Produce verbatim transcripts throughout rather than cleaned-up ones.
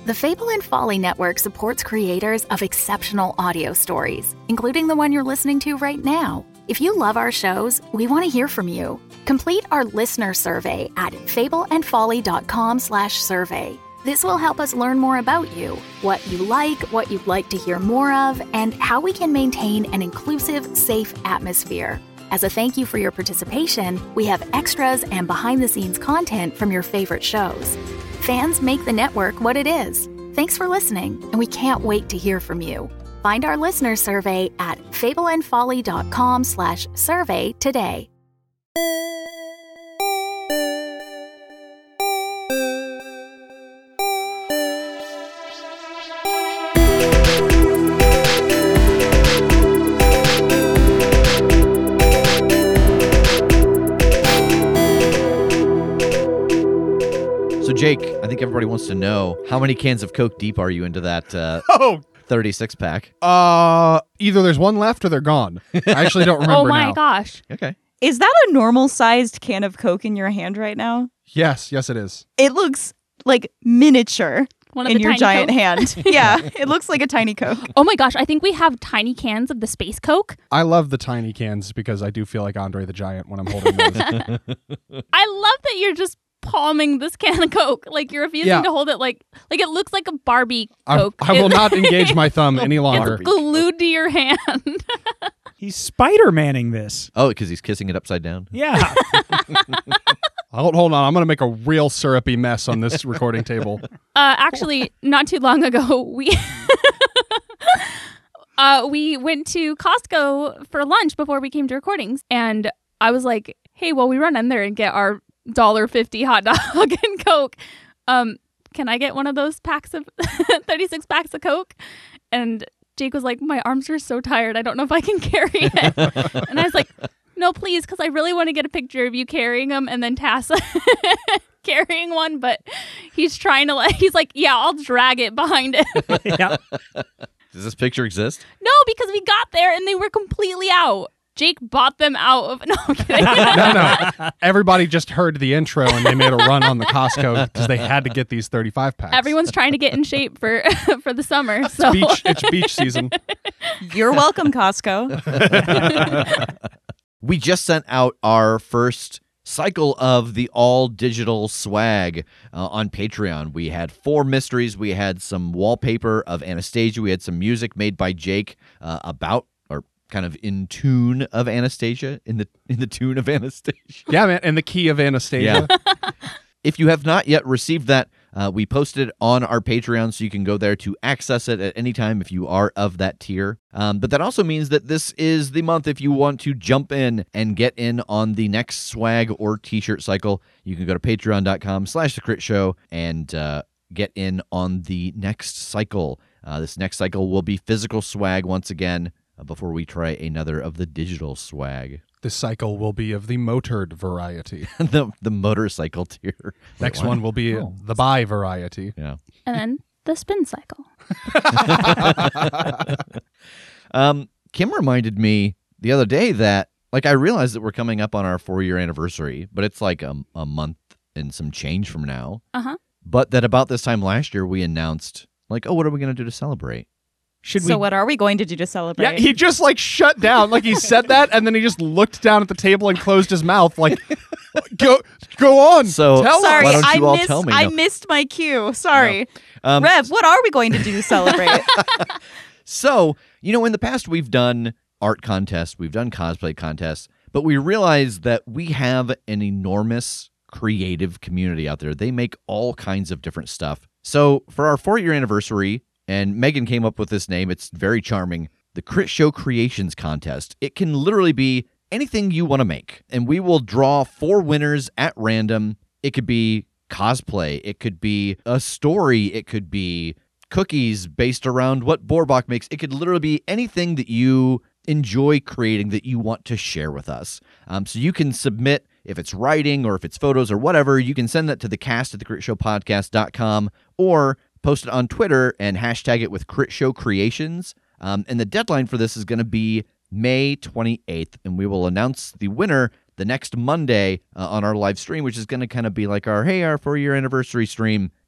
The Fable and Folly Network supports creators of exceptional audio stories, including the one you're listening to right now. If you love our shows, we want to hear from you. Complete our listener survey at fableandfolly.com slash survey. This will help us learn more about you, what you like, what you'd like to hear more of, and how we can maintain an inclusive, safe atmosphere. As a thank you for your participation, we have extras and behind-the-scenes content from your favorite shows. Fans make the network what it is. Thanks for listening, and we can't wait to hear from you. Find our listener survey at fableandfolly.com slash survey today. So, Jake, I think everybody wants to know, how many cans of Coke deep are you into that uh, Oh, thirty-six pack? uh, either there's one left or they're gone. I actually don't remember Oh my now. gosh. Okay. Is that a normal-sized can of Coke in your hand right now? Yes, yes, it is. It looks like miniature One of in the your tiny giant Coke. hand. Yeah, it looks like a tiny Coke. Oh my gosh, I think we have tiny cans of the Space Coke. I love the tiny cans because I do feel like Andre the Giant when I'm holding those. I love that you're just palming this can of Coke. Like you're refusing Yeah. to hold it like like it looks like a Barbie I, Coke. I will It- not engage my thumb any longer. It's glued to your hand. He's Spider-Manning this. Oh, because he's kissing it upside down? Yeah. Hold, hold on, I'm going to make a real syrupy mess on this recording table. Uh, actually, not too long ago, we uh, we went to Costco for lunch before we came to recordings, and I was like, "Hey, well, we run in there and get our one dollar fifty hot dog and Coke. Um, can I get one of those packs of thirty-six packs of Coke?" And Jake was like, "My arms are so tired. I don't know if I can carry it." And I was like, "No, please, because I really want to get a picture of you carrying them and then Tassa carrying one." But he's trying to like, he's like, "Yeah, I'll drag it behind it." Yeah. Does this picture exist? No, because we got there and they were completely out. Jake bought them out of, no, I'm kidding. No, no. Everybody just heard the intro and they made a run on the Costco because they had to get these thirty-five packs. Everyone's trying to get in shape for for the summer. So beach, it's beach season. You're welcome, Costco. We just sent out our first cycle of the all-digital swag uh, on Patreon. We had four mysteries. We had some wallpaper of Anastasia. We had some music made by Jake uh, about, or kind of in tune of Anastasia, in the in the tune of Anastasia. Yeah, man, and the key of Anastasia. Yeah. If you have not yet received that, uh, we posted it on our Patreon, so you can go there to access it at any time if you are of that tier. Um, but that also means that this is the month if you want to jump in and get in on the next swag or t-shirt cycle. You can go to patreon.com slash the crit show and uh, get in on the next cycle. Uh, this next cycle will be physical swag once again uh, before we try another of the digital swag. This cycle will be of the motored variety. the the motorcycle tier. Next Wait, what? one will be Oh. the bi variety. Yeah. and then the spin cycle. um, Kim reminded me the other day that, like, I realized that we're coming up on our four-year anniversary, but it's like a, a month and some change from now. Uh-huh. But that about this time last year, we announced, like, oh, what are we going to do to celebrate? Should So we? what are we going to do to celebrate? Yeah, he just like shut down. Like he said that, and then he just looked down at the table and closed his mouth. Like, go, go on. So- tell Sorry, Why don't I you all missed. tell me? I No. missed my cue. Sorry, Um, Rev. What are we going to do to celebrate? So, you know, in the past, we've done art contests, we've done cosplay contests, but we realized that we have an enormous creative community out there. They make all kinds of different stuff. So, for our four-year anniversary, and Megan came up with this name, it's very charming, the Crit Show Creations Contest. It can literally be anything you want to make, and we will draw four winners at random. It could be cosplay, it could be a story, it could be cookies based around what Borbach makes. It could literally be anything that you enjoy creating that you want to share with us. Um, so you can submit, if it's writing or if it's photos or whatever, you can send that to the cast at the crit show podcast dot com or post it on Twitter and hashtag it with Crit Show Creations. Um, and the deadline for this is going to be May twenty-eighth, and we will announce the winner the next Monday uh, on our live stream, which is going to kind of be like our, hey, our four-year anniversary stream.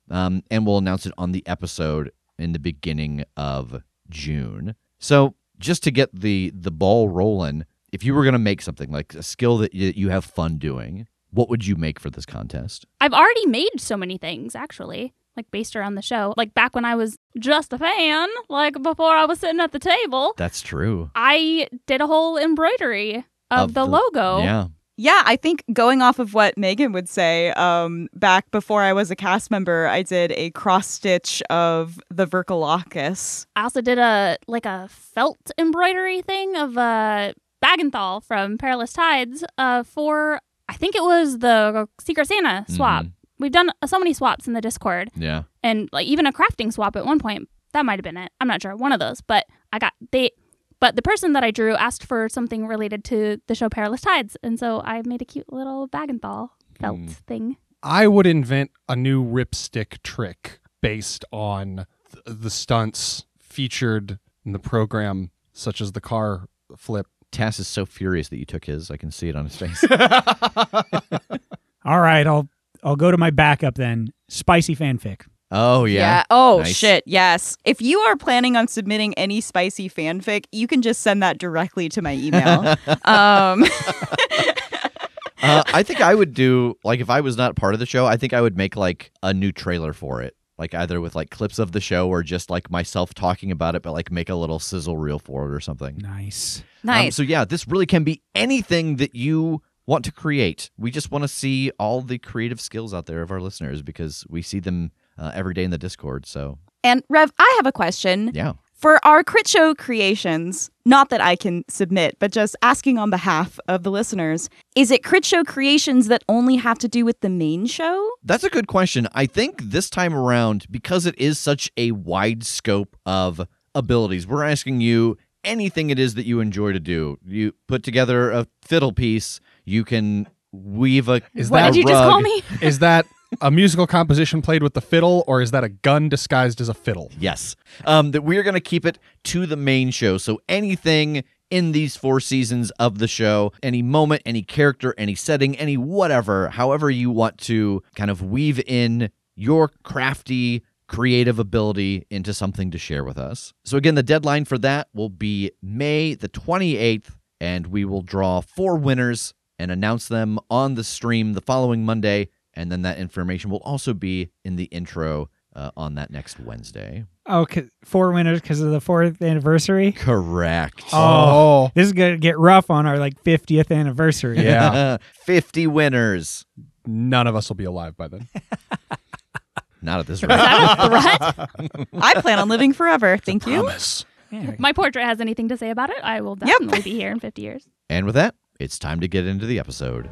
Um, and we'll announce it on the episode in the beginning of June. So just to get the the ball rolling, if you were going to make something like a skill that you, you have fun doing, what would you make for this contest? I've already made so many things, actually, like based around the show. Like back when I was just a fan, like before I was sitting at the table, That's true. I did a whole embroidery of, Of the, the- logo. Yeah. Yeah, I think going off of what Megan would say, um, back before I was a cast member, I did a cross stitch of the Verkalakis. I also did a like a felt embroidery thing of uh, Bagenthal from Perilous Tides uh, for, I think it was the Secret Santa swap. Mhm. We've done so many swaps in the Discord, Yeah. and like even a crafting swap at one point. That might have been it. I'm not sure. One of those, but I got they. But the person that I drew asked for something related to the show Perilous Tides, and so I made a cute little Bagenthal felt Mm. thing. I would invent a new ripstick trick based on th- the stunts featured in the program, such as the car flip. Tass is so furious that you took his. I can see it on his face. All right, I'll I'll go to my backup then. Spicy fanfic. Oh, yeah. Oh, Nice. shit. Yes. If you are planning on submitting any spicy fanfic, you can just send that directly to my email. um, uh, I think I would do, like, if I was not part of the show, I think I would make, like, a new trailer for it. Like, either with, like, clips of the show or just, like, myself talking about it, but, like, make a little sizzle reel for it or something. Nice. Um, nice. so, yeah, this really can be anything that you want to create. We just want to see all the creative skills out there of our listeners because we see them uh, every day in the Discord. So, And Rev, I have a question. yeah. For our Crit Show creations, not that I can submit, but just asking on behalf of the listeners, is it Crit Show creations that only have to do with the main show? That's a good question. I think this time around, because it is such a wide scope of abilities, we're asking you anything it is that you enjoy to do. You put together a fiddle piece, you can weave a Is What that did you just rug. call me? Is that a musical composition played with the fiddle, or is that a gun disguised as a fiddle? Yes. Um, that we're going to keep it to the main show. So anything in these four seasons of the show, any moment, any character, any setting, any whatever, however you want to kind of weave in your crafty, creative ability into something to share with us. So again, the deadline for that will be May the twenty-eighth, and we will draw four winners and announce them on the stream the following Monday. And then that information will also be in the intro uh, on that next Wednesday. Oh, 'cause- four winners because of the fourth anniversary. Correct. Oh, this is gonna get rough on our like fiftieth anniversary. Yeah. fifty winners. None of us will be alive by then. Not at this Is rate. that a threat? I plan on living forever. Thank you. Promise. Yeah. My portrait has anything to say about it, I will definitely be here in fifty years. And with that, it's time to get into the episode.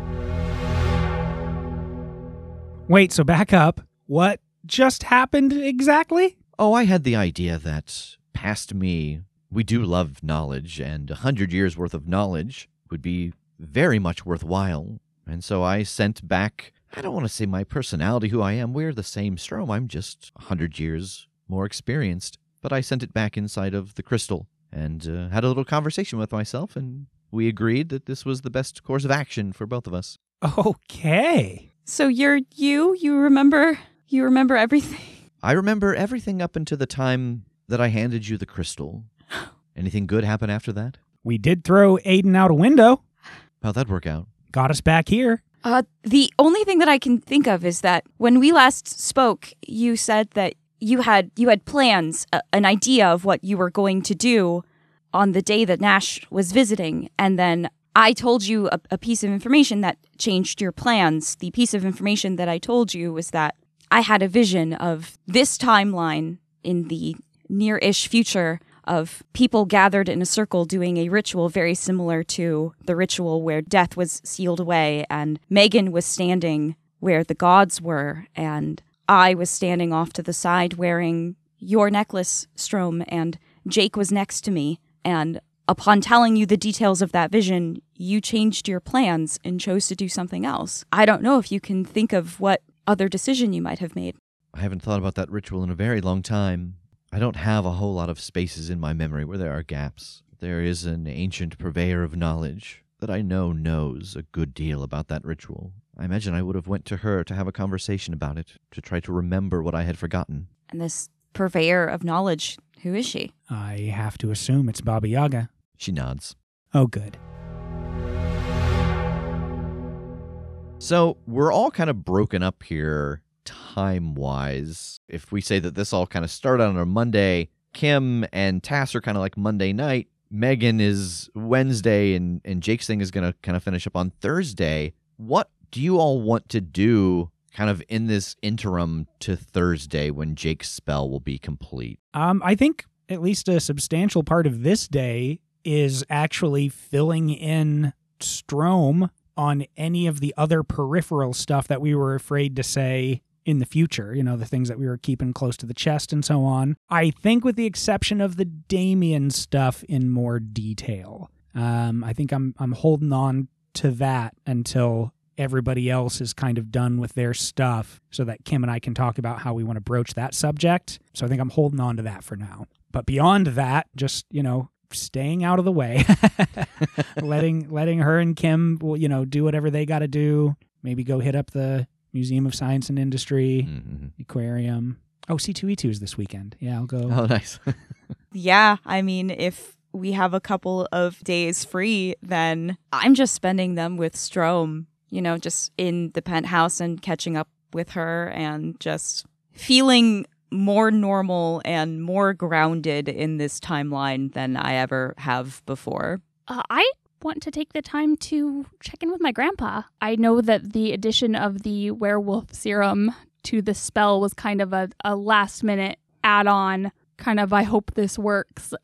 Wait, so back up. What just happened exactly? Oh, I had the idea that past me, we do love knowledge, and a hundred years worth of knowledge would be very much worthwhile. And so I sent back, I don't want to say my personality, who I am. We're the same Strom. I'm just a hundred years more experienced. But I sent it back inside of the crystal and uh, had a little conversation with myself, and we agreed that this was the best course of action for both of us. Okay. So you're you? You remember? You remember everything? I remember everything up until the time that I handed you the crystal. Anything good happen after that? We did throw Aiden out a window. How'd that work out? Got us back here. Uh, the only thing that I can think of is that when we last spoke, you said that you had you had plans, uh, an idea of what you were going to do on the day that Nash was visiting, and then I told you a, a piece of information that changed your plans. The piece of information that I told you was that I had a vision of this timeline in the near-ish future of people gathered in a circle doing a ritual very similar to the ritual where death was sealed away, and Megan was standing where the gods were, and I was standing off to the side wearing your necklace, Strom, and Jake was next to me, and upon telling you the details of that vision, you changed your plans and chose to do something else. I don't know if you can think of what other decision you might have made. I haven't thought about that ritual in a very long time. I don't have a whole lot of spaces in my memory where there are gaps. There is an ancient purveyor of knowledge that I know knows a good deal about that ritual. I imagine I would have went to her to have a conversation about it, to try to remember what I had forgotten. And this purveyor of knowledge, who is she? I have to assume it's Baba Yaga. She nods. Oh, good. So we're all kind of broken up here time-wise. If we say that this all kind of started on a Monday, Kim and Tass are kind of like Monday night. Megan is Wednesday, and, and Jake's thing is going to kind of finish up on Thursday. What do you all want to do kind of in this interim to Thursday when Jake's spell will be complete? Um, I think at least a substantial part of this day is actually filling in Strom on any of the other peripheral stuff that we were afraid to say in the future, you know, the things that we were keeping close to the chest and so on. I think with the exception of the Damien stuff in more detail. Um, I think I'm I'm holding on to that until everybody else is kind of done with their stuff so that Kim and I can talk about how we want to broach that subject. So I think I'm holding on to that for now. But beyond that, just, you know, staying out of the way, letting letting her and Kim, you know, do whatever they got to do. Maybe go hit up the Museum of Science and Industry, mm-hmm. Aquarium. Oh, C two E two is this weekend. Yeah, I'll go. Oh, nice. Yeah, I mean, if we have a couple of days free, then I'm just spending them with Strom, you know, just in the penthouse and catching up with her and just feeling more normal and more grounded in this timeline than I ever have before. Uh, I want to take the time to check in with my grandpa. I know that the addition of the werewolf serum to the spell was kind of a, a last minute add-on, kind of I hope this works,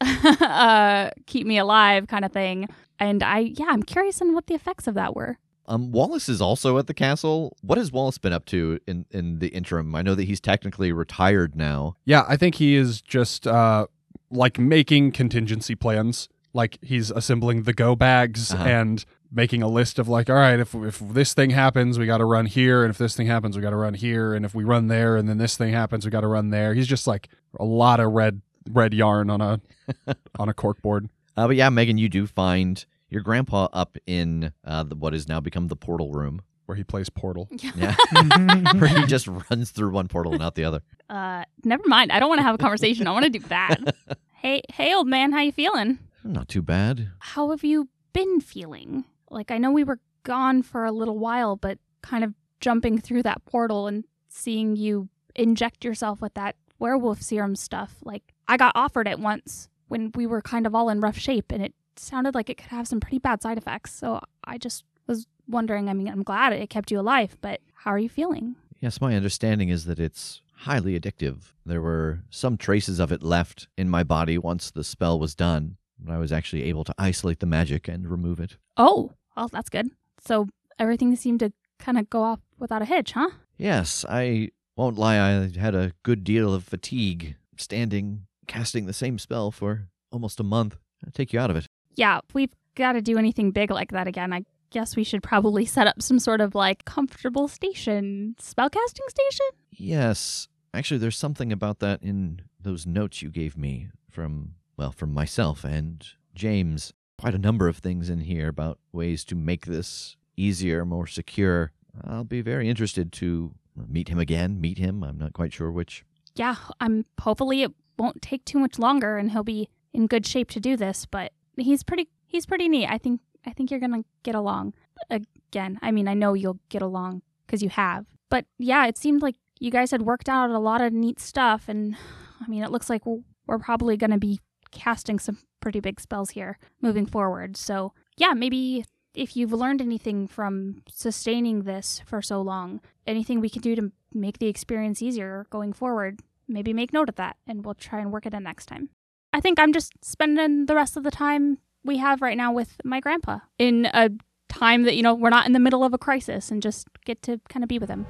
uh, keep me alive kind of thing. And I, yeah, I'm curious on what the effects of that were. Um, Wallace is also at the castle. What has Wallace been up to in, in the interim? I know that he's technically retired now. Yeah, I think he is just uh, like making contingency plans. Like he's assembling the go bags uh-huh. and making a list of like, all right, if if this thing happens, we got to run here. And if this thing happens, we got to run here. And if we run there and then this thing happens, we got to run there. He's just like a lot of red red yarn on a on a corkboard. Uh, but yeah, Megan, you do find your grandpa up in uh, the, what has now become the portal room. Where he plays Portal. Yeah. Where he just runs through one portal and out the other. Uh, never mind. I don't want to have a conversation. I want to do that. Hey, hey, old man, how you feeling? Not too bad. How have you been feeling? Like, I know we were gone for a little while, but kind of jumping through that portal and seeing you inject yourself with that werewolf serum stuff. Like, I got offered it once when we were kind of all in rough shape, and it sounded like it could have some pretty bad side effects. So I just was wondering, I mean, I'm glad it kept you alive, but how are you feeling? Yes, my understanding is that it's highly addictive. There were some traces of it left in my body once the spell was done. I was actually able to isolate the magic and remove it. Oh, well, that's good. So everything seemed to kind of go off without a hitch, huh? Yes, I won't lie, I had a good deal of fatigue standing, casting the same spell for almost a month. I'll take you out of it. Yeah, if we've got to do anything big like that again, I guess we should probably set up some sort of like comfortable station, spellcasting station? Yes. Actually, there's something about that in those notes you gave me from, well, from myself and James. Quite a number of things in here about ways to make this easier, more secure. I'll be very interested to meet him again, meet him. I'm not quite sure which. Yeah, I'm hopefully it won't take too much longer and he'll be in good shape to do this, but he's pretty he's pretty neat. I think I think you're going to get along. Again, I mean, I know you'll get along because you have. But yeah, it seemed like you guys had worked out a lot of neat stuff, and I mean, it looks like we're, we're probably going to be casting some pretty big spells here moving forward. So yeah, maybe if you've learned anything from sustaining this for so long, anything we can do to make the experience easier going forward, maybe make note of that, and we'll try and work it in next time. I think I'm just spending the rest of the time we have right now with my grandpa in a time that, you know, we're not in the middle of a crisis and just get to kind of be with him.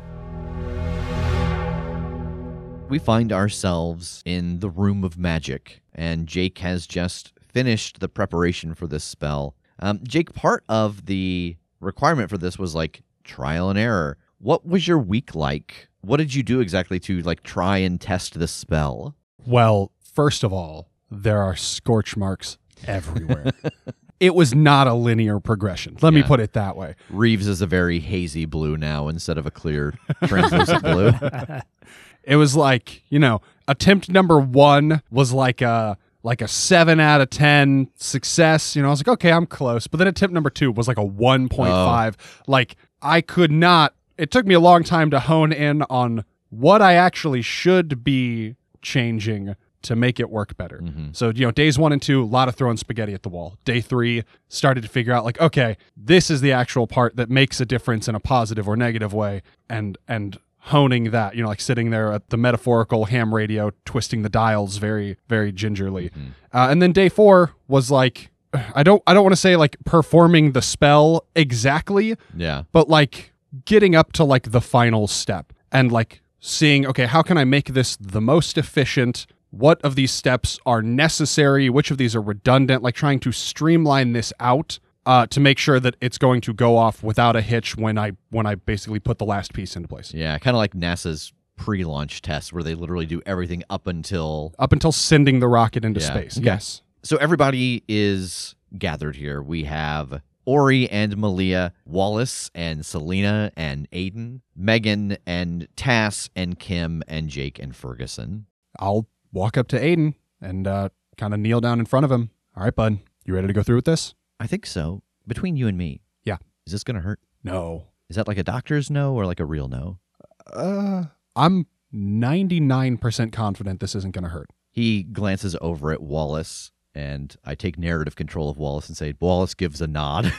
We find ourselves in the Room of Magic, and Jake has just finished the preparation for this spell. Um, Jake, part of the requirement for this was like trial and error. What was your week like? What did you do exactly to like try and test this spell? Well, first of all, there are scorch marks everywhere. it was not a linear progression. Let me Yeah. put it that way. Reeves is a very hazy blue now instead of a clear translucent blue. It was like, you know, attempt number one was like a like a seven out of ten success. You know, I was like, okay, I'm close. But then attempt number two was like a one point five. Oh. Like, I could not, it took me a long time to hone in on what I actually should be changing to make it work better. Mm-hmm. So, you know, days one and two, a lot of throwing spaghetti at the wall. Day three, started to figure out like, okay, this is the actual part that makes a difference in a positive or negative way. And, and, honing that, you know, like sitting there at the metaphorical ham radio, twisting the dials very, very gingerly. Mm-hmm. Uh, and then day four was like, I don't, I don't want to say like performing the spell exactly, yeah, but like getting up to like the final step and like seeing, okay, how can I make this the most efficient? What of these steps are necessary? Which of these are redundant? Like trying to streamline this out. Uh, to make sure that it's going to go off without a hitch when I when I basically put the last piece into place. Yeah, kind of like NASA's pre-launch test where they literally do everything up until... Up until sending the rocket into yeah. space, Okay. yes. So everybody is gathered here. We have Ori and Malia, Wallace and Selena and Aiden, Megan and Tass and Kim and Jake and Ferguson. I'll walk up to Aiden and uh, kind of kneel down in front of him. All right, bud, you ready to go through with this? I think so. Between you and me. Yeah. Is this going to hurt? No. Is that like a doctor's no or like a real no? Uh, I'm ninety-nine percent confident this isn't going to hurt. He glances over at Wallace, and I take narrative control of Wallace and say, Wallace gives a nod.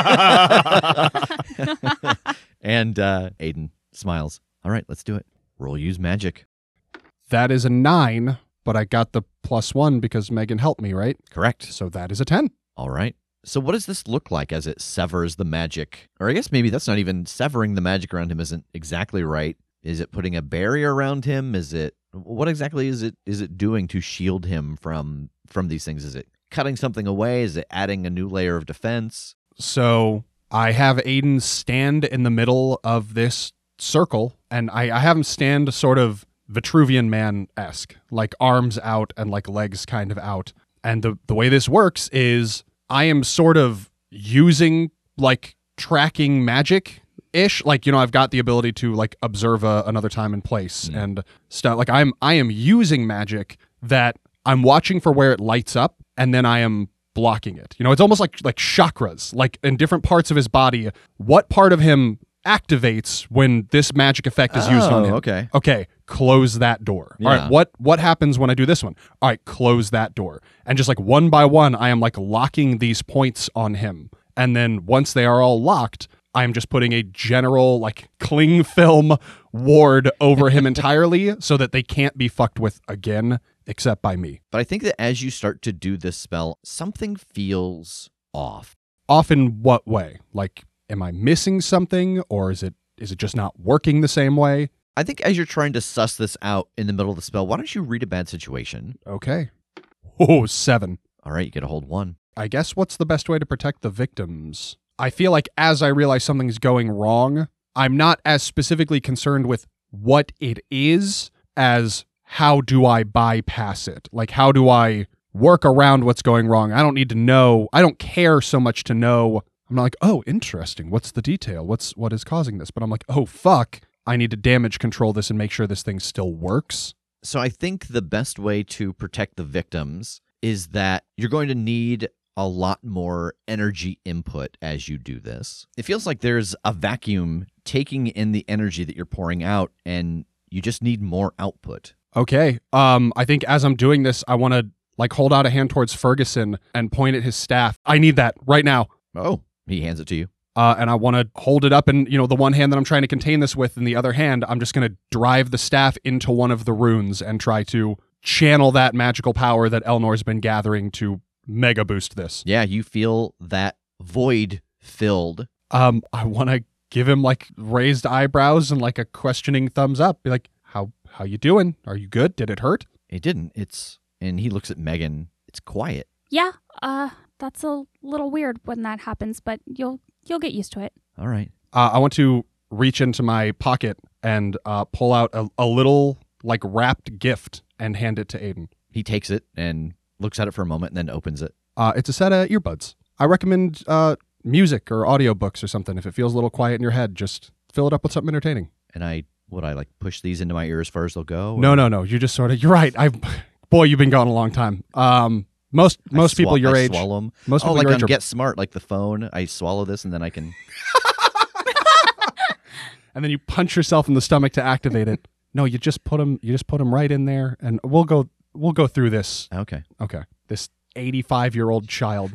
And uh, Aiden smiles. All right, let's do it. Roll use magic. That is a nine, but I got the plus one because Megan helped me, right? Correct. So that is a ten. All right. So what does this look like as it severs the magic? Or I guess maybe that's not even severing the magic around him isn't exactly right. Is it putting a barrier around him? Is it what exactly is it is it doing to shield him from from these things? Is it cutting something away? Is it adding a new layer of defense? So I have Aiden stand in the middle of this circle, and I, I have him stand sort of Vitruvian Man-esque, like arms out and like legs kind of out. And the, the way this works is I am sort of using like tracking magic-ish. Like, you know, I've got the ability to like observe a, another time and place mm. and stuff. Like I'm I am using magic that I'm watching for where it lights up, and then I am blocking it. You know, it's almost like like chakras, like in different parts of his body. What part of him activates when this magic effect is used oh, on him? Okay. Okay, close that door. Yeah. All right, what what happens when I do this one? All right, close that door. And just like one by one, I am like locking these points on him. And then once they are all locked, I am just putting a general like cling film ward over him entirely so that they can't be fucked with again except by me. But I think that as you start to do this spell, something feels off. Off in what way? Like, am I missing something, or is it is it just not working the same way? I think as you're trying to suss this out in the middle of the spell, why don't you read a bad situation? Okay. Oh, seven. All right, you get a hold one. I guess what's the best way to protect the victims? I feel like as I realize something's going wrong, I'm not as specifically concerned with what it is as how do I bypass it? Like, how do I work around what's going wrong? I don't need to know. I don't care so much to know. I'm not like, oh, interesting. What's the detail? What's what is causing this? But I'm like, oh, fuck. I need to damage control this and make sure this thing still works. So I think the best way to protect the victims is that you're going to need a lot more energy input as you do this. It feels like there's a vacuum taking in the energy that you're pouring out, and you just need more output. Okay. Um, I think as I'm doing this, I want to like hold out a hand towards Ferguson and point at his staff. I need that right now. Oh, he hands it to you. Uh, and I want to hold it up in, you know, the one hand that I'm trying to contain this with, and the other hand, I'm just going to drive the staff into one of the runes and try to channel that magical power that Elnor's been gathering to mega boost this. Yeah, you feel that void filled. Um, I want to give him like raised eyebrows and like a questioning thumbs up. Be like, how how you doing? Are you good? Did it hurt? It didn't. It's and he looks at Megan. It's quiet. Yeah, uh, that's a little weird when that happens, but you'll you'll get used to it. All right. Uh, I want to reach into my pocket and uh, pull out a, a little like wrapped gift and hand it to Aiden. He takes it and looks at it for a moment and then opens it. Uh, it's a set of earbuds. I recommend uh, music or audiobooks or something. If it feels a little quiet in your head, just fill it up with something entertaining. And I, would I like push these into my ear as far as they'll go? Or? No, no, no. You just sort of, you're right. I, boy, you've been gone a long time. Um, most most I people swa- your I age. swallow them. Most oh, people like your on age are, Get Smart, like the phone. I swallow this and then I can. and then you punch yourself in the stomach to activate it. No, you just put them. You just put them right in there, and we'll go. We'll go through this. Okay. Okay. This eighty-five-year-old child.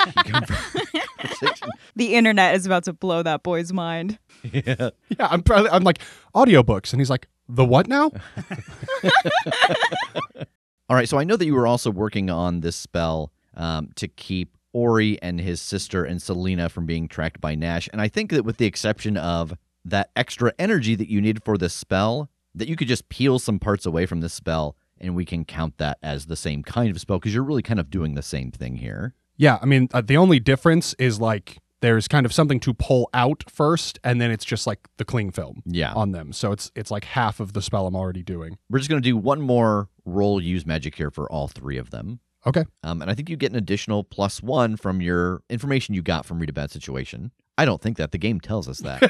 The internet is about to blow that boy's mind. Yeah. Yeah, I'm probably, I'm like, audiobooks. And he's like, the what now? All right, so I know that you were also working on this spell um, to keep Ori and his sister and Selena from being tracked by Nash. And I think that with the exception of that extra energy that you need for this spell, that you could just peel some parts away from this spell and we can count that as the same kind of spell because you're really kind of doing the same thing here. Yeah, I mean, uh, the only difference is like there's kind of something to pull out first, and then it's just like the cling film Yeah. on them. So it's it's like half of the spell I'm already doing. We're just going to do one more roll use magic here for all three of them. Okay. Um, and I think you get an additional plus one from your information you got from Read a Bad Situation. I don't think that. The game tells us that.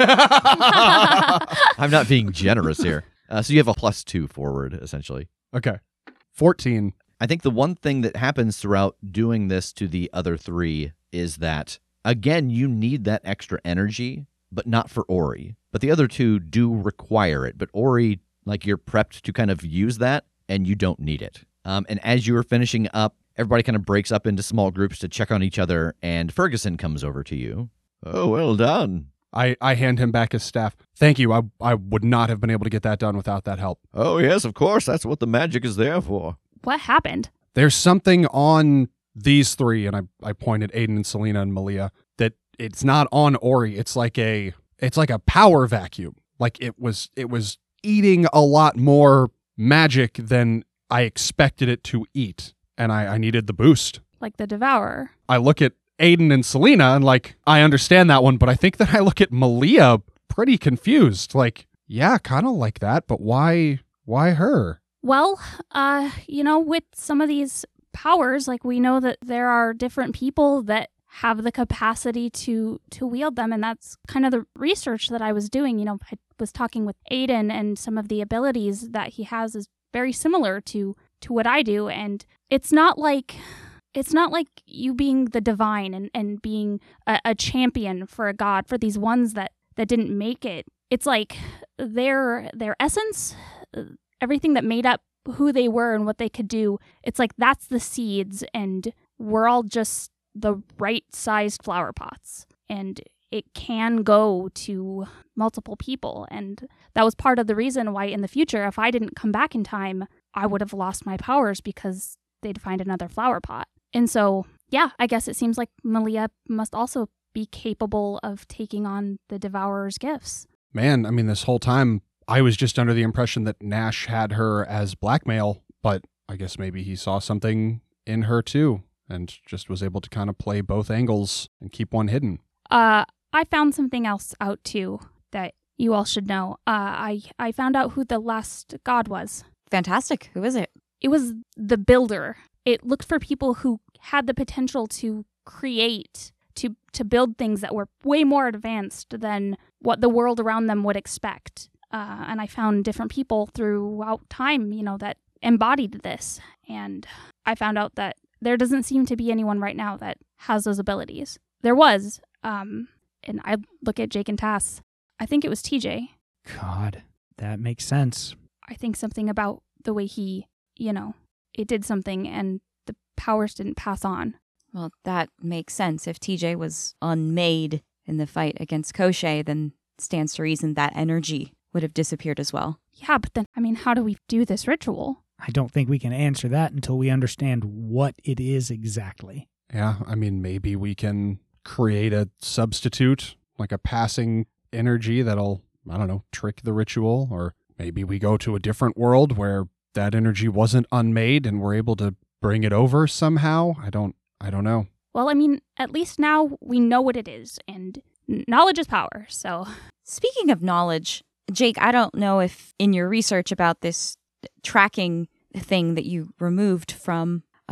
I'm not being generous here. Uh, so you have a plus two forward, essentially. Okay. fourteen. I think the one thing that happens throughout doing this to the other three is that, again, you need that extra energy, but not for Ori. But the other two do require it. But Ori, like, you're prepped to kind of use that, and you don't need it. Um, and as you are finishing up, everybody kind of breaks up into small groups to check on each other, and Ferguson comes over to you. Oh, well done. I, I hand him back his staff. Thank you. I, I would not have been able to get that done without that help. Oh, yes, of course. That's what the magic is there for. What happened? There's something on these three, and I, I pointed Aiden and Selena and Malia, that it's not on Ori. It's like a it's like a power vacuum. Like it was it was eating a lot more magic than I expected it to eat. And I, I needed the boost. Like the Devourer. I look at Aiden and Selena and like, I understand that one, but I think that I look at Malia pretty confused. Like, yeah, kind of like that, but why why her? Well, uh, you know, with some of these powers, like we know that there are different people that have the capacity to to wield them, and that's kind of the research that I was doing. You know, I was talking with Aiden, and some of the abilities that he has is very similar to to what I do, and it's not like it's not like you being the divine and, and being a, a champion for a god for these ones that, that didn't make it. It's like their their essence, everything that made up who they were and what they could do, it's like that's the seeds, and we're all just the right-sized flower pots. And it can go to multiple people. And that was part of the reason why in the future, if I didn't come back in time, I would have lost my powers because they'd find another flower pot. And so, yeah, I guess it seems like Malia must also be capable of taking on the Devourer's gifts. Man, I mean, this whole time, I was just under the impression that Nash had her as blackmail, but I guess maybe he saw something in her too, and just was able to kind of play both angles and keep one hidden. Uh, I found something else out too that you all should know. Uh, I, I found out who the last god was. Fantastic. Who is it? It was the Builder. It looked for people who had the potential to create, to to build things that were way more advanced than what the world around them would expect. Uh, and I found different people throughout time, you know, that embodied this. And I found out that there doesn't seem to be anyone right now that has those abilities. There was, um, and I look at Jake and Tass. I think it was T J. God, that makes sense. I think something about the way he, you know, it did something and the powers didn't pass on. Well, that makes sense. If T J was unmade in the fight against Koschei, then it stands to reason that energy would have disappeared as well. Yeah, but then, I mean, how do we do this ritual? I don't think we can answer that until we understand what it is exactly. Yeah, I mean, maybe we can create a substitute, like a passing energy that'll, I don't know, trick the ritual, or maybe we go to a different world where that energy wasn't unmade and we're able to bring it over somehow. I don't, I don't know. Well, I mean, at least now we know what it is, and knowledge is power, so. Speaking of knowledge, Jake, I don't know if in your research about this tracking thing that you removed from uh,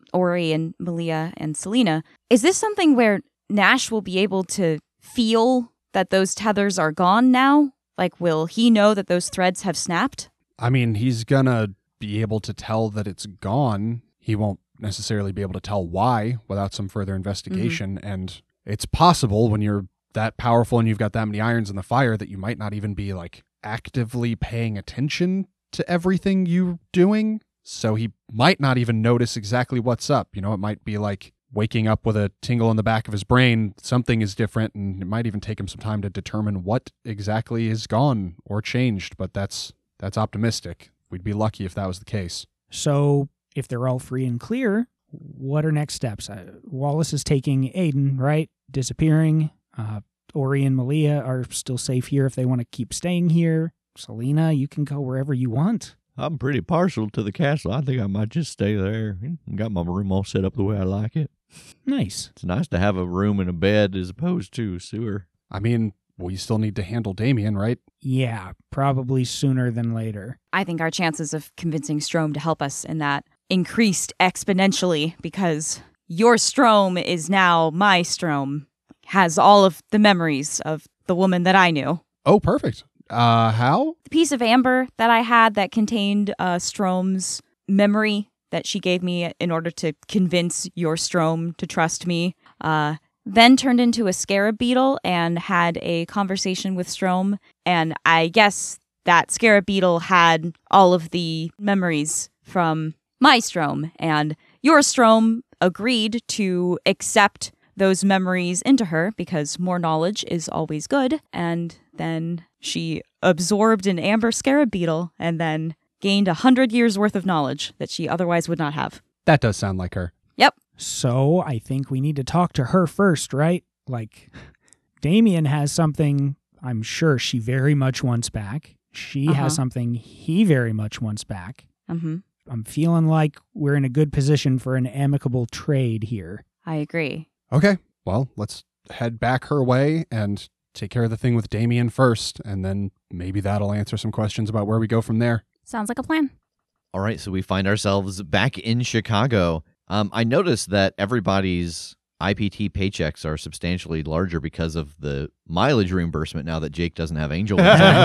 Ori and Malia and Selena. Is this something where Nash will be able to feel that those tethers are gone now? Like, will he know that those threads have snapped? I mean, he's gonna be able to tell that it's gone. He won't necessarily be able to tell why without some further investigation. Mm-hmm. And it's possible when you're that powerful and you've got that many irons in the fire that you might not even be like actively paying attention to everything you're doing. So he might not even notice exactly what's up. You know, it might be like waking up with a tingle in the back of his brain. Something is different, and it might even take him some time to determine what exactly is gone or changed. But that's that's optimistic. We'd be lucky if that was the case. So if they're all free and clear, what are next steps? Uh, Wallace is taking Aiden, right? Disappearing. Uh, Ori and Malia are still safe here if they want to keep staying here. Selena, you can go wherever you want. I'm pretty partial to the castle. I think I might just stay there. Got my room all set up the way I like it. Nice. It's nice to have a room and a bed as opposed to a sewer. I mean, we still need to handle Damien, right? Yeah, probably sooner than later. I think our chances of convincing Strom to help us in that increased exponentially because your Strom is now my Strom. Has all of the memories of the woman that I knew. Oh, perfect. Uh, how? The piece of amber that I had that contained uh, Strom's memory that she gave me in order to convince your Strom to trust me, uh, then turned into a scarab beetle and had a conversation with Strom. And I guess that scarab beetle had all of the memories from my Strom. And your Strom agreed to accept those memories into her because more knowledge is always good. And then she absorbed an amber scarab beetle and then gained a hundred years worth of knowledge that she otherwise would not have. That does sound like her. Yep. So I think we need to talk to her first, right? Like, Damien has something I'm sure she very much wants back. She uh-huh. has something he very much wants back. Mm-hmm. I'm feeling like we're in a good position for an amicable trade here. I agree. Okay, well, let's head back her way and take care of the thing with Damien first, and then maybe that'll answer some questions about where we go from there. Sounds like a plan. All right, so we find ourselves back in Chicago. Um, I noticed that everybody's I P T paychecks are substantially larger because of the mileage reimbursement now that Jake doesn't have Angel.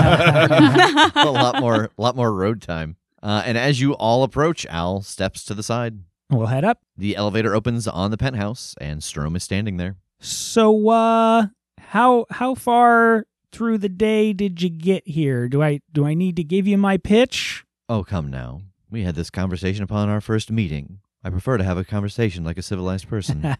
A lot more, lot more road time. Uh, and as you all approach, Al steps to the side. We'll head up. The elevator opens on the penthouse, and Strom is standing there. So, uh, how how far through the day did you get here? Do I do I need to give you my pitch? Oh, come now. We had this conversation upon our first meeting. I prefer to have a conversation like a civilized person.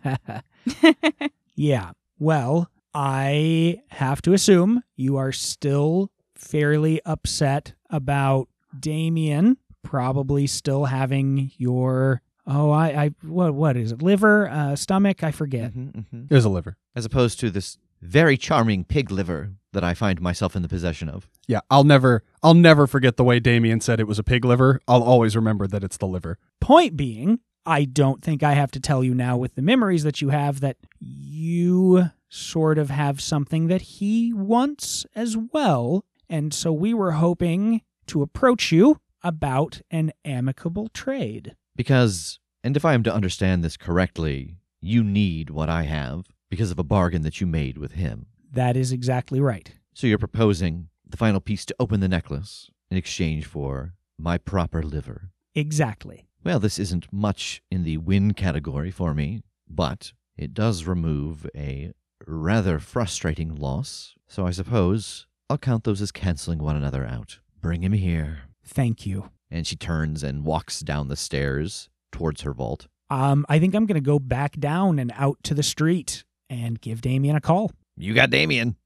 Yeah. Well, I have to assume you are still fairly upset about Damien probably still having your oh I, I what what is it liver uh, stomach I forget. Mm-hmm, mm-hmm. It was a liver. As opposed to this very charming pig liver that I find myself in the possession of. Yeah, I'll never I'll never forget the way Damien said it was a pig liver. I'll always remember that it's the liver. Point being, I don't think I have to tell you now with the memories that you have that you sort of have something that he wants as well. And so we were hoping to approach you about an amicable trade. Because, and if I am to understand this correctly, you need what I have because of a bargain that you made with him. That is exactly right. So you're proposing the final piece to open the necklace in exchange for my proper liver. Exactly. Well, this isn't much in the win category for me, but it does remove a rather frustrating loss, so I suppose I'll count those as canceling one another out. Bring him here. Thank you. And she turns and walks down the stairs towards her vault. Um, I think I'm going to go back down and out to the street and give Damien a call. You got Damien.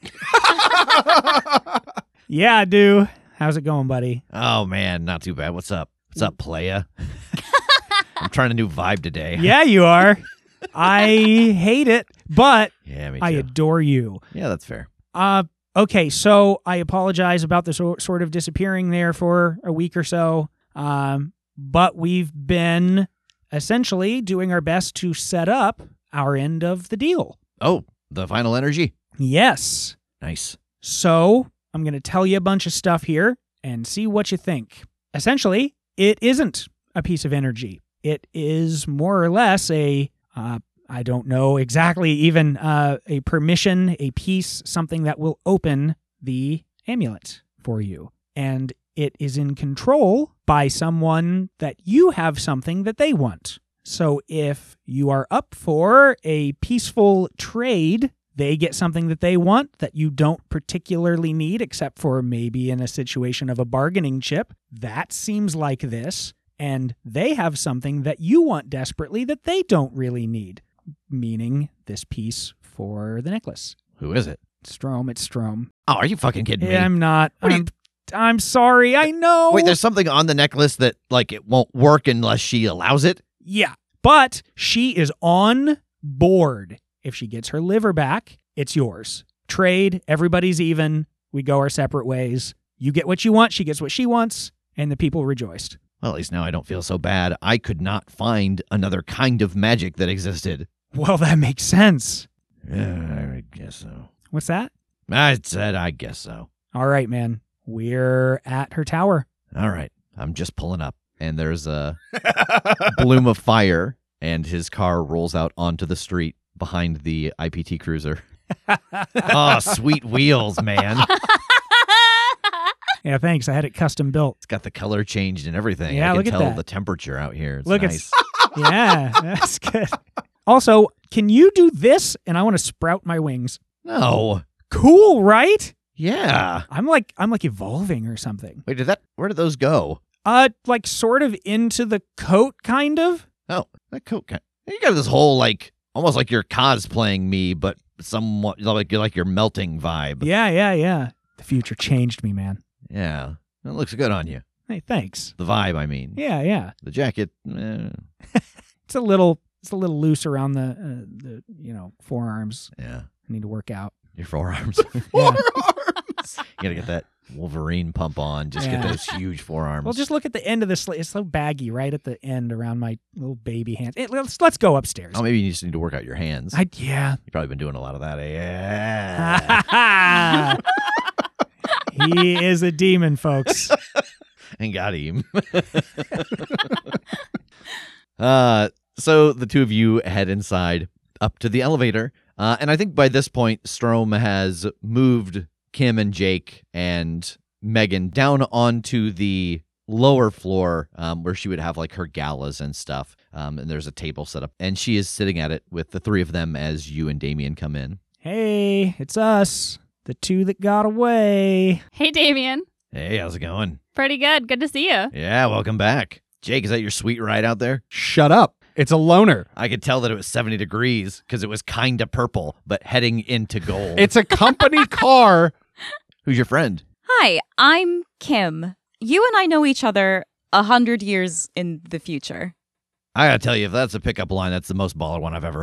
Yeah, I do. How's it going, buddy? Oh, man, not too bad. What's up? What's up, playa? I'm trying a new vibe today. Yeah, you are. I hate it, but yeah, me too. I adore you. Yeah, that's fair. Uh, okay, so I apologize about the so- sort of disappearing there for a week or so, um, but we've been essentially doing our best to set up our end of the deal. Oh, the final energy? Yes. Nice. So I'm going to tell you a bunch of stuff here and see what you think. Essentially, it isn't a piece of energy. it is more or less a, uh, I don't know exactly, even uh, a permission, a piece, something that will open the amulet for you. And it is in control by someone that you have something that they want. So if you are up for a peaceful trade, they get something that they want that you don't particularly need, except for maybe in a situation of a bargaining chip. That seems like this. And they have something that you want desperately that they don't really need, meaning this piece for the necklace. Who is it? Strom, it's Strom. Oh, are you fucking kidding me? Yeah, I'm not. What are I'm, I'm sorry, I know. Wait, there's something on the necklace that, like, it won't work unless she allows it? Yeah, but she is on board. If she gets her liver back, it's yours. Trade, everybody's even. We go our separate ways. You get what you want, she gets what she wants, and the people rejoiced. Well, at least now I don't feel so bad. I could not find another kind of magic that existed. Well, that makes sense. Yeah, I guess so. What's that? I said I guess so. All right, man. We're at her tower. All right. I'm just pulling up. And there's a bloom of fire, and his car rolls out onto the street behind the I P T cruiser. Oh, sweet wheels, man. Yeah, thanks. I had it custom built. It's got the color changed and everything. Yeah, I can look at tell that. the temperature out here. It's Look, nice. it's yeah, that's good. Also, can you do this? And I want to sprout my wings. No. Cool, right? Yeah. I'm like I'm like evolving or something. Wait, did that? Where did those go? Uh, like sort of into the coat, kind of. Oh, that coat. Kind you got this whole like almost like you're cosplaying me, but somewhat like like your melting vibe. Yeah, yeah, yeah. The future changed me, man. Yeah, it looks good on you. Hey, thanks. The vibe, I mean. Yeah, yeah. The jacket. Eh, It's a little, it's a little loose around the, uh, the, you know, forearms. yeah, I need to work out. your forearms. Yeah. You gotta get that Wolverine pump on. Just Yeah. get those huge forearms. Well, just look at the end of the sleeve. It's so baggy right at the end around my little baby hands. Eh, let's let's go upstairs. Oh, maybe you just need to work out your hands. I yeah. You've probably been doing a lot of that. Yeah. He is a demon, folks. And got him. uh, so the two of you head inside up to the elevator. Uh, and I think by this point, Strom has moved Kim and Jake and Megan down onto the lower floor um, where she would have like her galas and stuff. Um, and there's a table set up. And she is sitting at it with the three of them as you and Damien come in. Hey, it's us. The two that got away. Hey, Damien. Hey, how's it going? Pretty good. Good to see you. Yeah, welcome back. Jake, is that your sweet ride out there? Shut up. It's a loner. I could tell that it was seventy degrees because it was kind of purple, but heading into gold. It's a company car. Who's your friend? Hi, I'm Kim. You and I know each other a hundred years in the future. I gotta tell you, if that's a pickup line, that's the most baller one I've ever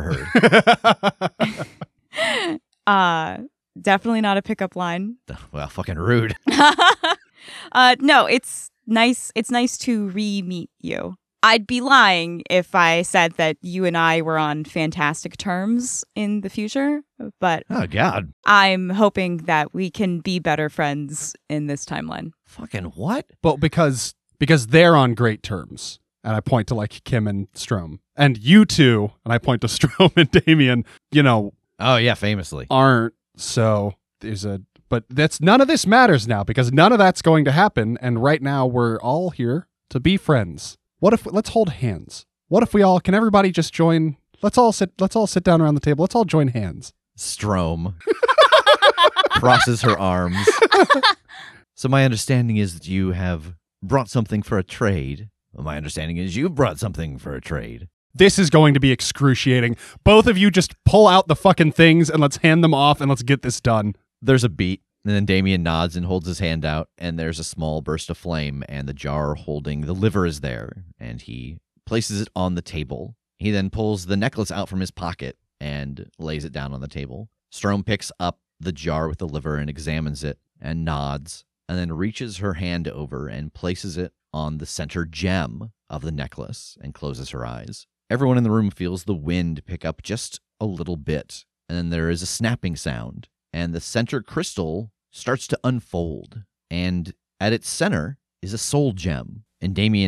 heard. uh, definitely not a pickup line. Well, fucking rude. uh, no, it's nice. It's nice to re-meet you. I'd be lying if I said that you and I were on fantastic terms in the future, but Oh, God. I'm hoping that we can be better friends in this timeline. Fucking what? But because because they're on great terms. And I point to like Kim and Strom. And you two, and I point to Strom and Damien, you know, Oh, yeah, famously. aren't. So there's a but that's none of this matters now because none of that's going to happen. And right now we're all here to be friends. What if let's hold hands? What if we all can everybody just join? Let's all sit let's all sit down around the table. Let's all join hands. Strom crosses her arms. So my understanding is that you have brought something for a trade. Well, my understanding is you've brought something for a trade. This is going to be excruciating. Both of you just pull out the fucking things and let's hand them off and let's get this done. There's a beat, and then Damien nods and holds his hand out, and there's a small burst of flame, and the jar holding the liver is there, and he places it on the table. He then pulls the necklace out from his pocket and lays it down on the table. Strom picks up the jar with the liver and examines it and nods, and then reaches her hand over and places it on the center gem of the necklace and closes her eyes. Everyone in the room feels the wind pick up just a little bit, and then there is a snapping sound, and the center crystal starts to unfold, and at its center is a soul gem. And Damien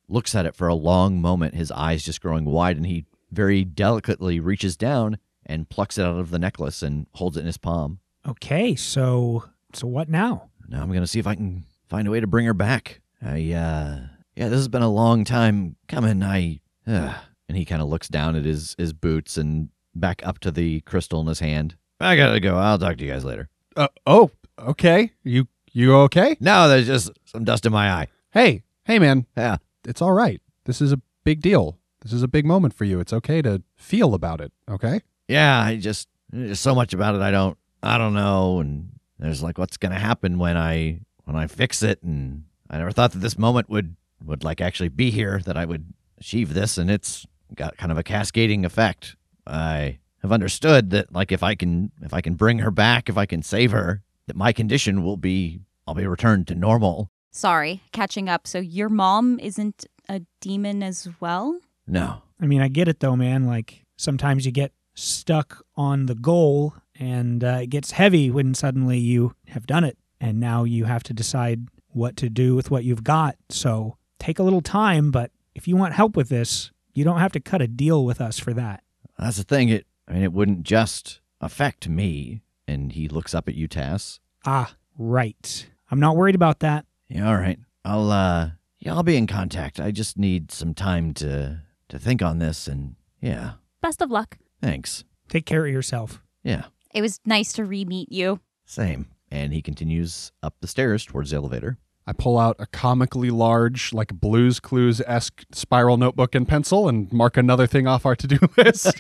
looks at it for a long moment, his eyes just growing wide, and he very delicately reaches down and plucks it out of the necklace and holds it in his palm. Okay, so so what now? Now I'm going to see if I can find a way to bring her back. I, uh, yeah, this has been a long time coming. I, uh, and he kind of looks down at his, his boots and back up to the crystal in his hand. I gotta go. I'll talk to you guys later. Uh, oh, okay. You you okay? No, there's just some dust in my eye. Hey, hey, man. Yeah. It's all right. This is a big deal. This is a big moment for you. It's okay to feel about it, okay? Yeah, I just, there's so much about it I don't, I don't know. And there's like, what's going to happen when I, when I fix it? And I never thought that this moment would, would like actually be here, that I would achieve this. And it's got kind of a cascading effect. I have understood that like, if I can, if I can bring her back, if I can save her, that my condition will be, I'll be returned to normal. Sorry, catching up. So your mom isn't a demon as well? No. I mean, I get it though, man. Like sometimes you get stuck on the goal and uh, it gets heavy when suddenly you have done it and now you have to decide what to do with what you've got. So take a little time, but if you want help with this, you don't have to cut a deal with us for that. That's the thing. It, I mean, it wouldn't just affect me. And he looks up at you, Tass. Ah, right. I'm not worried about that. Yeah, all right. I'll, uh, yeah, I'll be in contact. I just need some time to, to think on this and, yeah. Best of luck. Thanks. Take care of yourself. Yeah. It was nice to re-meet you. Same. And he continues up the stairs towards the elevator. I pull out a comically large, like Blue's Clues-esque spiral notebook and pencil and mark another thing off our to-do list.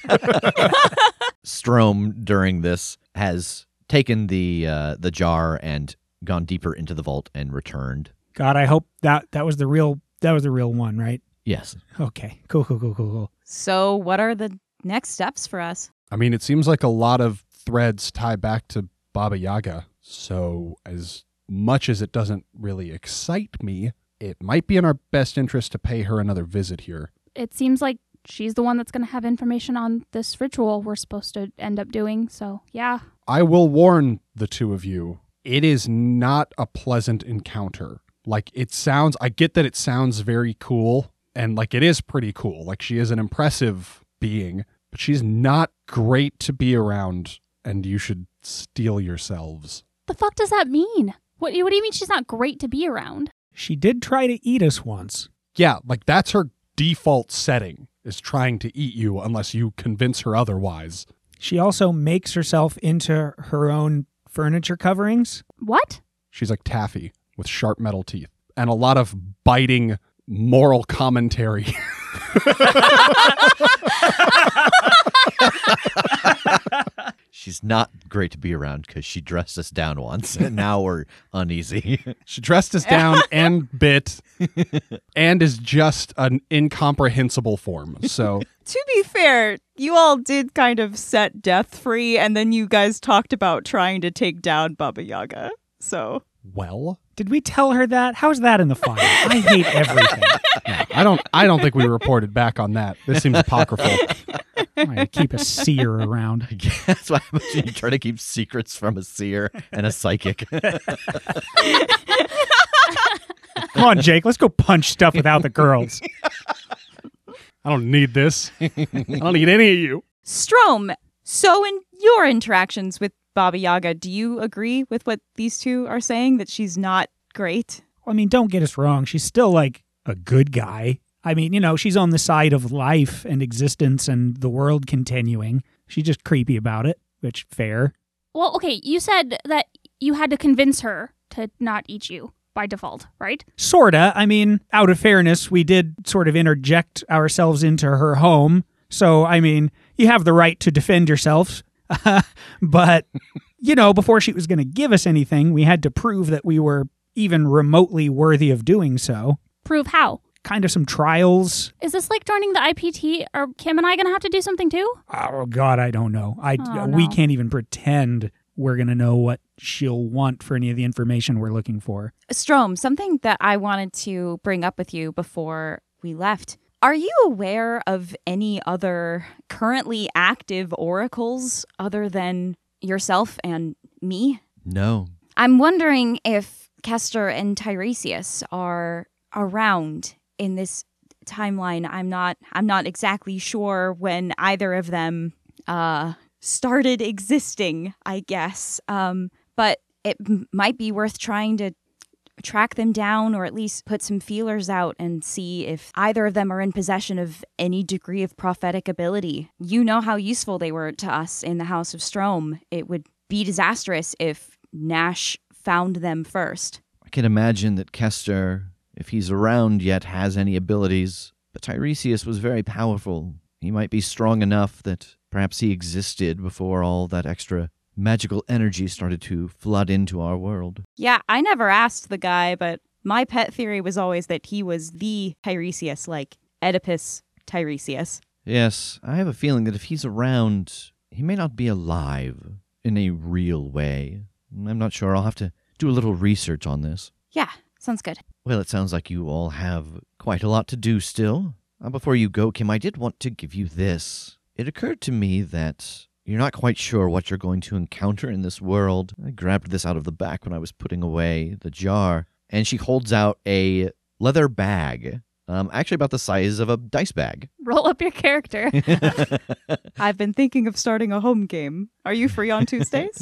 Strom, during this, has taken the uh, the jar and gone deeper into the vault and returned. God, I hope that that was the real that was the real one, right? Yes. Okay. Cool, cool, cool, cool, cool. So what are the next steps for us? I mean, it seems like a lot of threads tie back to Baba Yaga. So as much as it doesn't really excite me, it might be in our best interest to pay her another visit here. It seems like she's the one that's going to have information on this ritual we're supposed to end up doing. So, yeah. I will warn the two of you, it is not a pleasant encounter. Like, it sounds, I get that it sounds very cool, and like, it is pretty cool. Like, she is an impressive being, but she's not great to be around, and you should steel yourselves. The fuck does that mean? What, what do you mean she's not great to be around? She did try to eat us once. Yeah, like, that's her default setting, is trying to eat you unless you convince her otherwise. She also makes herself into her own furniture coverings. What? She's like Taffy with sharp metal teeth and a lot of biting moral commentary. She's not great to be around because she dressed us down once, and now we're uneasy. She dressed us down and bit, and is just an incomprehensible form. So, to be fair, you all did kind of set Death free, and then you guys talked about trying to take down Baba Yaga. So, well, did we tell her that? How's that in the file? I hate everything. No, I don't. I don't think we reported back on that. This seems apocryphal. I keep a seer around. That's why I imagine you try to keep secrets from a seer and a psychic. Come on, Jake. Let's go punch stuff without the girls. I don't need this. I don't need any of you. Strom, so in your interactions with Baba Yaga, do you agree with what these two are saying, that she's not great? I mean, don't get us wrong. She's still like a good guy. I mean, you know, she's on the side of life and existence and the world continuing. She's just creepy about it, which fair. Well, okay, you said that you had to convince her to not eat you by default, right? Sorta. I mean, out of fairness, we did sort of interject ourselves into her home. So, I mean, you have the right to defend yourselves. But, you know, before she was going to give us anything, we had to prove that we were even remotely worthy of doing so. Prove how? Kind of some trials. Is this like joining the I P T? Are Kim and I going to have to do something too? Oh, God, I don't know. I, Oh, we no. can't even pretend we're going to know what she'll want for any of the information we're looking for. Strom, something that I wanted to bring up with you before we left. Are you aware of any other currently active oracles other than yourself and me? No. I'm wondering if Kester and Tiresias are around in this timeline. I'm not I'm not exactly sure when either of them uh started existing, I guess. Um but it m- might be worth trying to track them down, or at least put some feelers out and see if either of them are in possession of any degree of prophetic ability. You know how useful they were to us in the House of Strom. It would be disastrous if Nash found them first. I can imagine that Kester, if he's around yet, has any abilities. But Tiresias was very powerful. He might be strong enough that perhaps he existed before all that extra magical energy started to flood into our world. Yeah, I never asked the guy, but my pet theory was always that he was the Tiresias, like Oedipus Tiresias. Yes, I have a feeling that if he's around, he may not be alive in a real way. I'm not sure. I'll have to do a little research on this. Yeah, sounds good. Well, it sounds like you all have quite a lot to do still. Uh, before you go, Kim, I did want to give you this. It occurred to me that you're not quite sure what you're going to encounter in this world. I grabbed this out of the back when I was putting away the jar, and she holds out a leather bag, um, actually about the size of a dice bag. Roll up your character. I've been thinking of starting a home game. Are you free on Tuesdays?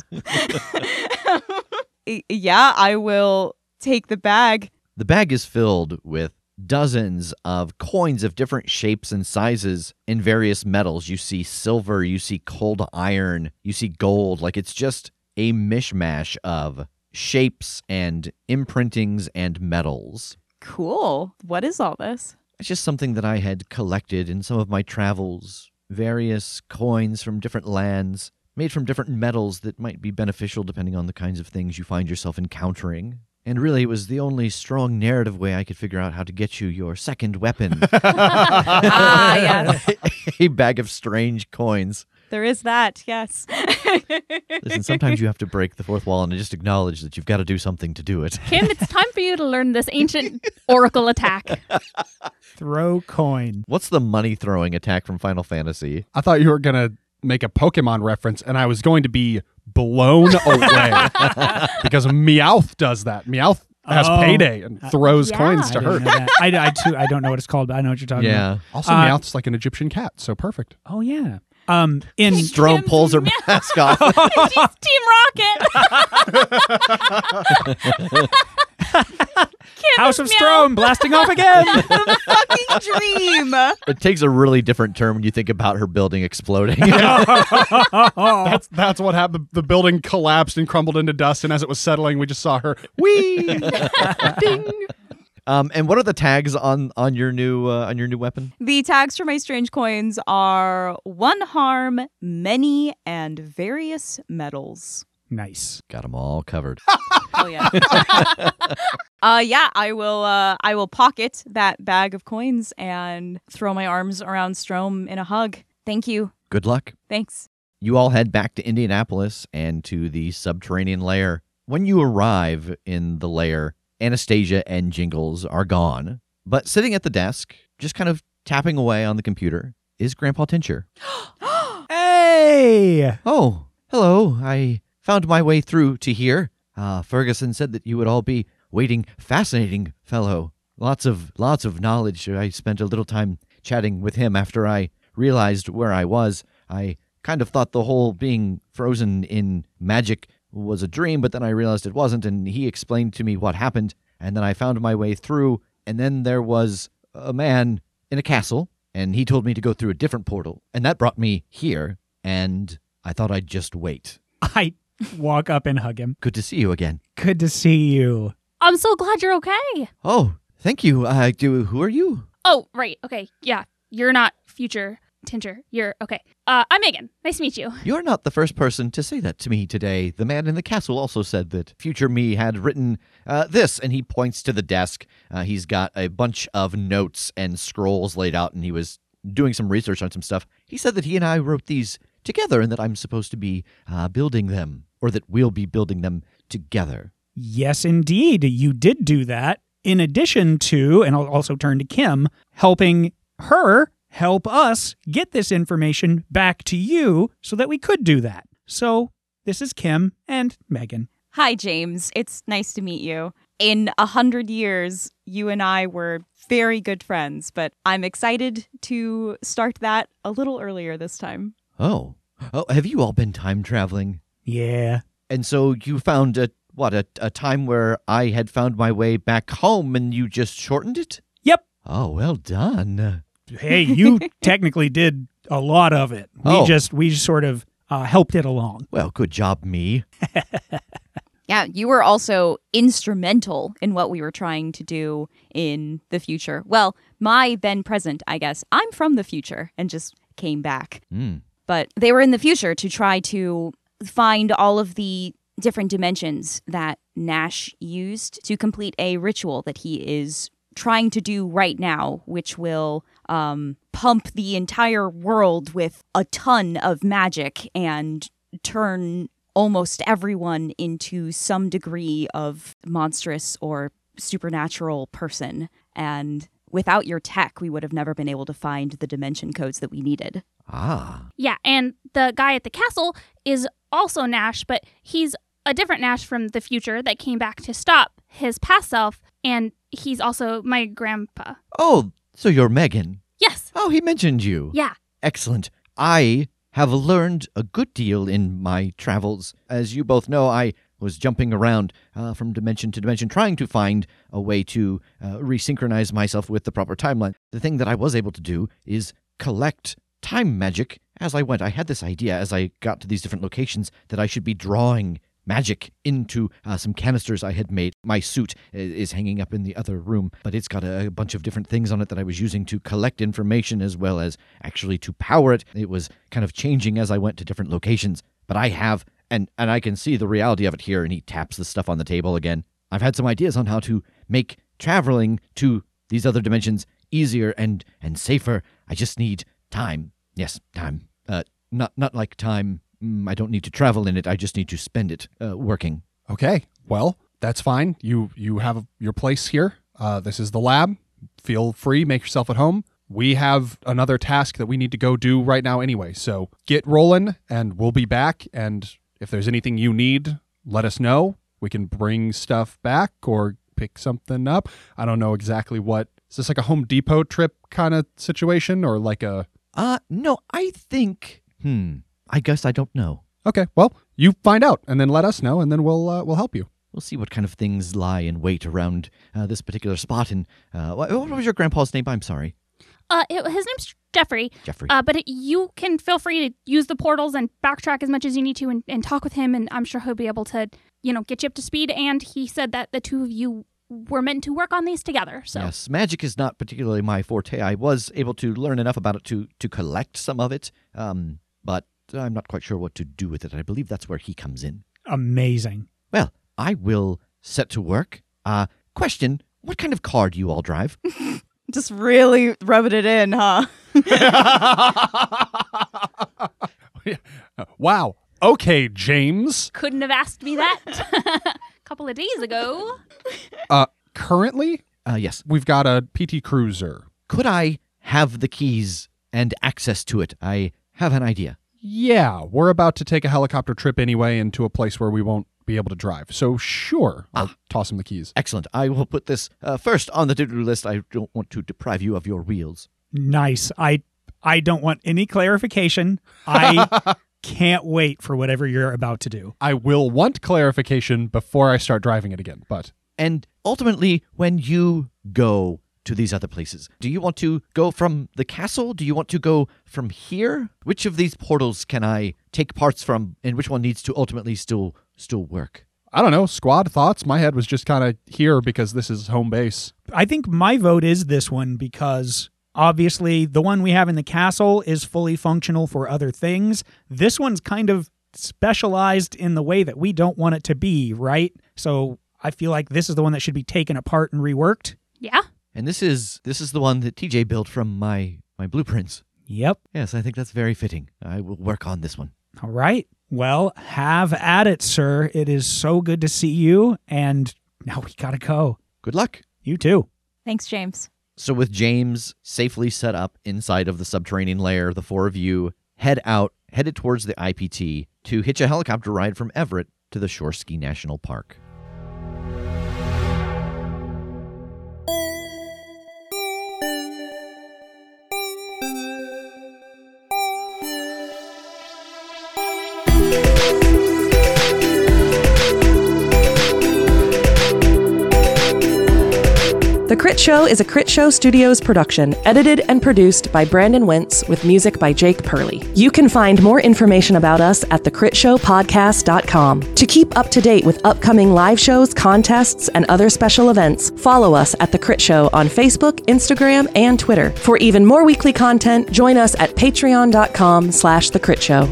Yeah, I will take the bag. The bag is filled with dozens of coins of different shapes and sizes in various metals. You see silver, you see cold iron, you see gold. Like, it's just a mishmash of shapes and imprintings and metals. Cool. What is all this? It's just something that I had collected in some of my travels. Various coins from different lands, made from different metals that might be beneficial depending on the kinds of things you find yourself encountering. And really, it was the only strong narrative way I could figure out how to get you your second weapon. Ah, yes. A bag of strange coins. There is that, yes. Listen, sometimes you have to break the fourth wall and just acknowledge that you've got to do something to do it. Kim, it's time for you to learn this ancient oracle attack. Throw coin. What's the money-throwing attack from Final Fantasy? I thought you were going to make a Pokemon reference, and I was going to be blown away because Meowth does that. Meowth has Oh. payday and throws yeah. coins I to didn't her. know that. I, I, too, I don't know what it's called, but I know what you're talking about. Yeah. Also, Uh, Meowth's like an Egyptian cat, so perfect. Oh, yeah. Um, in Strom Kim's pulls her meow. mask off. She's Team Rocket. Kim House is of meow. Strom blasting off again. Fucking dream. It takes a really different turn when you think about her building exploding. That's that's what happened. The building collapsed and crumbled into dust, and as it was settling, we just saw her. Whee! Ding. um, and what are the tags on on your new uh, on your new weapon? The tags for my strange coins are one harm, many, and various metals. Nice. Got them all covered. Oh yeah. uh yeah, I will uh I will pocket that bag of coins and throw my arms around Strom in a hug. Thank you. Good luck. Thanks. You all head back to Indianapolis and to the subterranean lair. When you arrive in the lair, Anastasia and Jingles are gone. But sitting at the desk, just kind of tapping away on the computer, is Grandpa Tincher. Hey! Oh, hello. I found my way through to here. Uh, Ferguson said that you would all be waiting. Fascinating fellow. Lots of lots of knowledge. I spent a little time chatting with him after I realized where I was. I kind of thought the whole being frozen in magic was a dream, but then I realized it wasn't, and he explained to me what happened, and then I found my way through, and then there was a man in a castle, and he told me to go through a different portal, and that brought me here, and I thought I'd just wait. I walk up and hug him. Good to see you again. Good to see you. I'm so glad you're okay. Oh, thank you. Uh, do, who are you? Oh, right. Okay. Yeah. You're not future Tincher. You're okay. Uh, I'm Megan. Nice to meet you. You're not the first person to say that to me today. The man in the castle also said that future me had written uh, this, and he points to the desk. Uh, he's got a bunch of notes and scrolls laid out, and he was doing some research on some stuff. He said that he and I wrote these together and that I'm supposed to be uh, building them, or that we'll be building them together. Yes, indeed. You did do that. In addition to, and I'll also turn to Kim, helping her help us get this information back to you so that we could do that. So this is Kim and Megan. Hi, James. It's nice to meet you. in a hundred years, you and I were very good friends, but I'm excited to start that a little earlier this time. Oh. Oh, have you all been time traveling? Yeah. And so you found a, what, a, a time where I had found my way back home and you just shortened it? Yep. Oh, well done. Hey, you technically did a lot of it. We Oh. just we just sort of uh, helped it along. Well, good job, me. Yeah, you were also instrumental in what we were trying to do in the future. Well, my then present, I guess. I'm from the future and just came back. Mm. But they were in the future to try to find all of the different dimensions that Nash used to complete a ritual that he is trying to do right now, which will um, pump the entire world with a ton of magic and turn almost everyone into some degree of monstrous or supernatural person. And without your tech, we would have never been able to find the dimension codes that we needed. Ah. Yeah, and the guy at the castle is also Nash, but he's a different Nash from the future that came back to stop his past self, and he's also my grandpa. Oh, so you're Megan. Yes. Oh, he mentioned you. Yeah. Excellent. I have learned a good deal in my travels. As you both know, I was jumping around uh, from dimension to dimension, trying to find a way to uh, resynchronize myself with the proper timeline. The thing that I was able to do is collect time magic as I went. I had this idea as I got to these different locations that I should be drawing magic into uh, some canisters I had made. My suit is hanging up in the other room, but it's got a, a bunch of different things on it that I was using to collect information as well as actually to power it. It was kind of changing as I went to different locations, but I have, and, and I can see the reality of it here, and he taps the stuff on the table again. I've had some ideas on how to make traveling to these other dimensions easier and, and safer. I just need time. Yes, time. Uh, not not like time. Mm, I don't need to travel in it. I just need to spend it uh, working. Okay, well, that's fine. You you have your place here. Uh, this is the lab. Feel free, make yourself at home. We have another task that we need to go do right now anyway, so get rolling, and we'll be back. And if there's anything you need, let us know. We can bring stuff back or pick something up. I don't know exactly what. Is this like a Home Depot trip kind of situation, or like a... Uh, no, I think... Hmm, I guess I don't know. Okay, well, you find out, and then let us know, and then we'll uh, we'll help you. We'll see what kind of things lie in wait around uh, this particular spot. And uh, what, what was your grandpa's name? I'm sorry. Uh, it, his name's Jeffrey. Jeffrey. Uh, but it, you can feel free to use the portals and backtrack as much as you need to and, and talk with him, and I'm sure he'll be able to, you know, get you up to speed. And he said that the two of you were meant to work on these together. So Yes, magic is not particularly my forte. I was able to learn enough about it to, to collect some of it, um, but I'm not quite sure what to do with it. I believe that's where he comes in. Amazing. Well, I will set to work. Uh, question, what kind of car do you all drive? Just really rubbing it in, huh? Wow. Okay, James. couldn't have asked me that a couple of days ago. Uh, currently, Uh, yes. we've got a P T Cruiser. Could I have the keys and access to it? I have an idea. Yeah, we're about to take a helicopter trip anyway into a place where we won't be able to drive. So sure, I'll toss him the keys. Excellent. I will put this uh, first on the to-do list. I don't want to deprive you of your wheels. Nice. I I don't want any clarification. I can't wait for whatever you're about to do. I will want clarification before I start driving it again, but And ultimately, when you go to these other places, do you want to go from the castle? Do you want to go from here? Which of these portals can I take parts from, and which one needs to ultimately still still work? I don't know. Squad thoughts? My head was just kind of here because this is home base. I think my vote is this one because obviously the one we have in the castle is fully functional for other things. This one's kind of specialized in the way that we don't want it to be, right? So I feel like this is the one that should be taken apart and reworked. Yeah. And this is this is the one that T J built from my my blueprints. Yep. Yes, I think that's very fitting. I will work on this one. All right. Well, have at it, sir. It is so good to see you. And now we gotta go. Good luck. You too. Thanks, James. So with James safely set up inside of the subterranean lair, the four of you head out, headed towards the I P T to hitch a helicopter ride from Everett to the Shoreski National Park. Crit Show is a Crit Show Studios production, edited and produced by Brandon Wentz with music by Jake Purley. You can find more information about us at the crit show podcast dot com. To keep up to date with upcoming live shows, contests, and other special events, follow us at The Crit Show on Facebook, Instagram, and Twitter. For even more weekly content, join us at patreon dot com slash The Crit Show.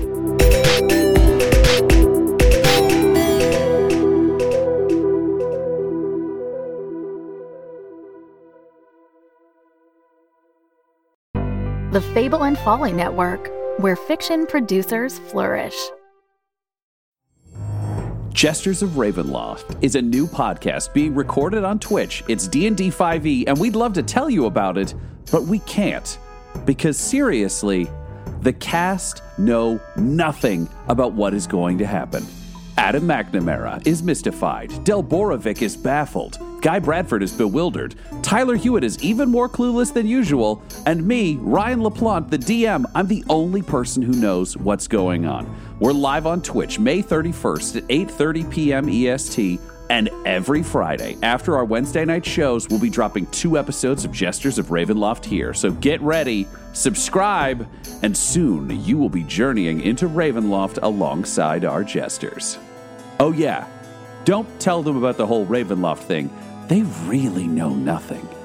The Fable and Folly Network, where fiction producers flourish. Jesters of Ravenloft is a new podcast being recorded on Twitch. It's D and D five E, and we'd love to tell you about it, but we can't. Because seriously, the cast know nothing about what is going to happen. Adam McNamara is mystified. Del Borovic is baffled. Guy Bradford is bewildered. Tyler Hewitt is even more clueless than usual. And me, Ryan LaPlante, the D M, I'm the only person who knows what's going on. We're live on Twitch May thirty-first at eight thirty p.m. E S T. And every Friday, after our Wednesday night shows, we'll be dropping two episodes of Jesters of Ravenloft here. So get ready, subscribe, and soon you will be journeying into Ravenloft alongside our Jesters. Oh yeah, don't tell them about the whole Ravenloft thing. They really know nothing.